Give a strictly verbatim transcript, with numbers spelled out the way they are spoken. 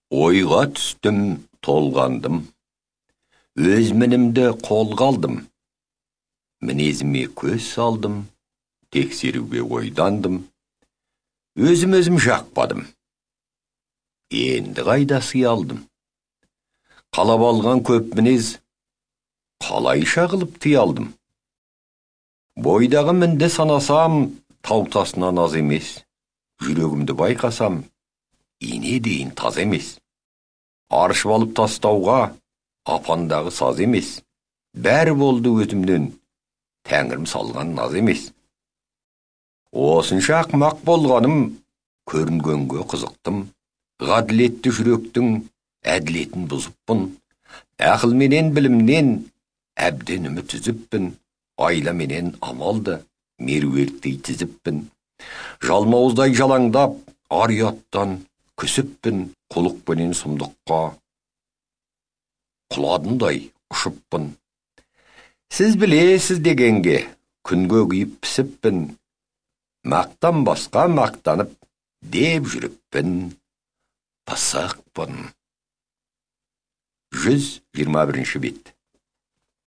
Ойға түстім, толғандым, өз мінімді қолға алдым. Мінезіме көз салдым, тексеруге ойдандым. Өзім-өзім жақпадым, енді қайда сый алдым. Қалап алған көп мінез, қалайша қылып тыя алдым. Бойдағы мінді санасам, тау-тасынан аз емес. Жүрегімді байқасам, ине дейін таз емес. Аршып алып тастауға апандағы саз емес. Бәрі болды өзімнен, Тәңірім салған наз емес. Осынша ақмақ болғаным, көрінгенге қызықтым. Ғаділетті жүректің әділетін бұзыппын. Ақыл менен білімнен әбден үміт үзіппін. Айла менен амалды меруерттей тізіппін. Жалмауыздай жалаңдап, ар-ұяттан күсіппін. Құлықпенен сұмдыққа құладындай ұшыппын. Сіз білесіз дегенге күнге күйіп пісіппін. Мақтан басқа мақтанып деп жүріппін. Пысықпын. жүз жиырма бірінші бет.